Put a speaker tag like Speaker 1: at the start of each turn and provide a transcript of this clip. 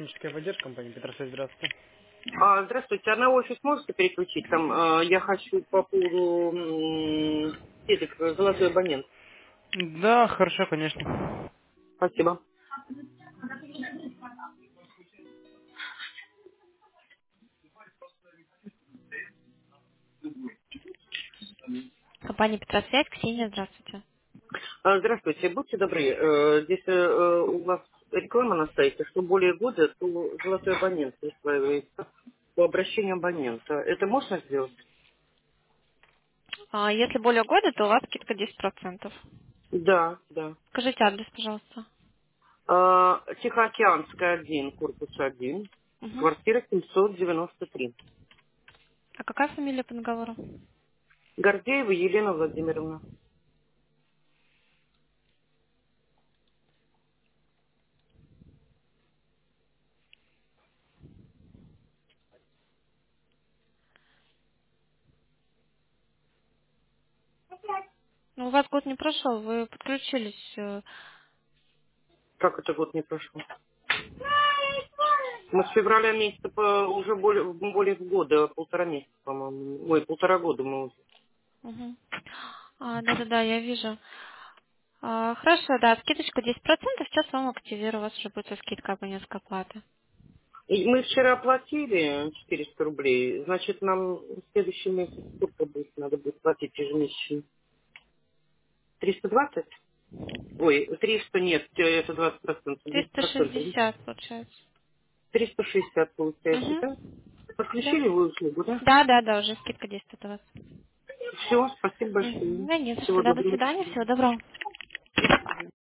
Speaker 1: Техническая поддержка компании Петросвязь, здравствуйте.
Speaker 2: Здравствуйте, а на офис можете переключить? Там я хочу по поводу сеток «Золотой абонент».
Speaker 1: Да, хорошо, конечно.
Speaker 2: Спасибо.
Speaker 3: Компания Петросвязь, Ксения, здравствуйте.
Speaker 2: Здравствуйте, будьте добры. Здесь у вас реклама на сайте, что более года, то «Золотой абонент» присваивается по обращению абонента. Это можно сделать?
Speaker 3: Если более года, то у вас скидка 10%.
Speaker 2: Да, да.
Speaker 3: Скажите адрес, пожалуйста.
Speaker 2: Тихоокеанская 1, корпус 1,
Speaker 3: Мгм.
Speaker 2: квартира 793.
Speaker 3: А какая фамилия по договору?
Speaker 2: Гордеева Елена Владимировна.
Speaker 3: Ну, у вас год не прошел, вы подключились.
Speaker 2: Как это год не прошел? Мы с февраля месяца уже более года, полтора месяца, по-моему. Ой, полтора года мы уже.
Speaker 3: Мгм. Да-да-да, я вижу. Хорошо, да, скидочка 10%, сейчас вам активирую, у вас уже будет скидка абонентской платы.
Speaker 2: И мы вчера оплатили 400 рублей, значит, нам в следующий месяц сколько будет, надо будет платить ежемесячно? 320? Ой, 300 нет, это 20%, 10%.
Speaker 3: 360 получается.
Speaker 2: 360 получается,
Speaker 3: Угу.
Speaker 2: да?
Speaker 3: Да.
Speaker 2: Подключили вы услугу, да?
Speaker 3: Да, уже скидка 10 от вас.
Speaker 2: Все, спасибо большое.
Speaker 3: Да нет,
Speaker 2: Всего
Speaker 3: всегда до
Speaker 2: доброго.
Speaker 3: свидания, всего доброго.
Speaker 2: До свидания.